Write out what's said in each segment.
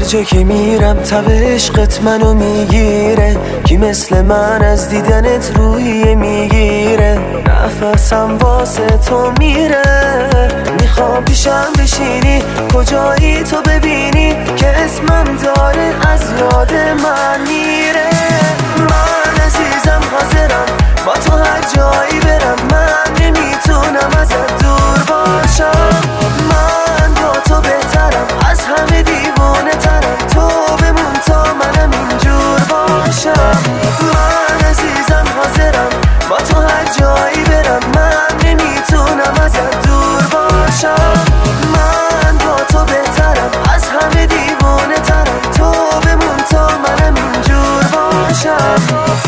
جا که میرم تب عشقت منو میگیره، کی مثل من از دیدنت روحیه میگیره، نفسم واسه تو میره، میخوام پیشم بشینی، کجایی تو ببینی که اسمم داره از یاد من میره. من عزیزم حاضرم با تو هر جایی برم، من نمیتونم ازت دور باشم، من با تو بهترم، از همه دیوانه ترم، تو بمون تا منم اینجور باشم. من عزیزم حاضرم با تو هر جایی برم، من نمیتونم ازت دور باشم، من با تو بهترم، از همه دیوانه ترم، تو بمون تا منم اینجور باشم.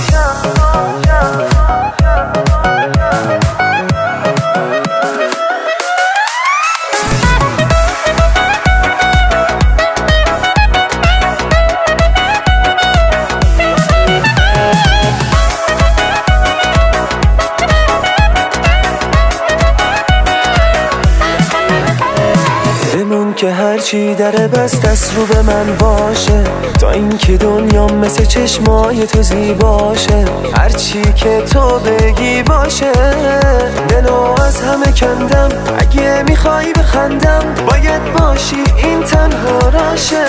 که هرچی دره بست دست رو به من باشه، تا اینکه دنیام مثل چشمای تو زیباشه، هرچی که تو بگی باشه، دلو از همه کندم، اگه میخوای بخندم باید باشی این تنها راشه.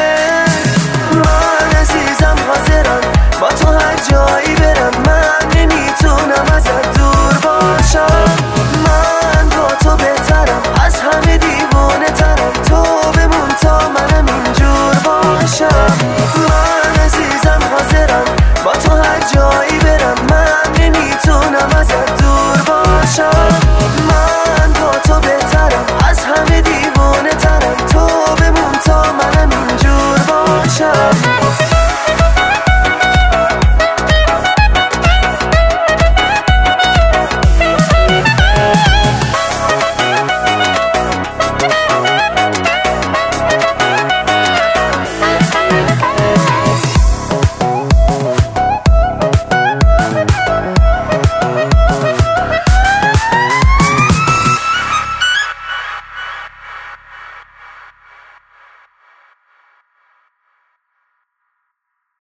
من عزیزم حاضرم با تو هر جایی برم، من نمیتونم ازت دور باشم،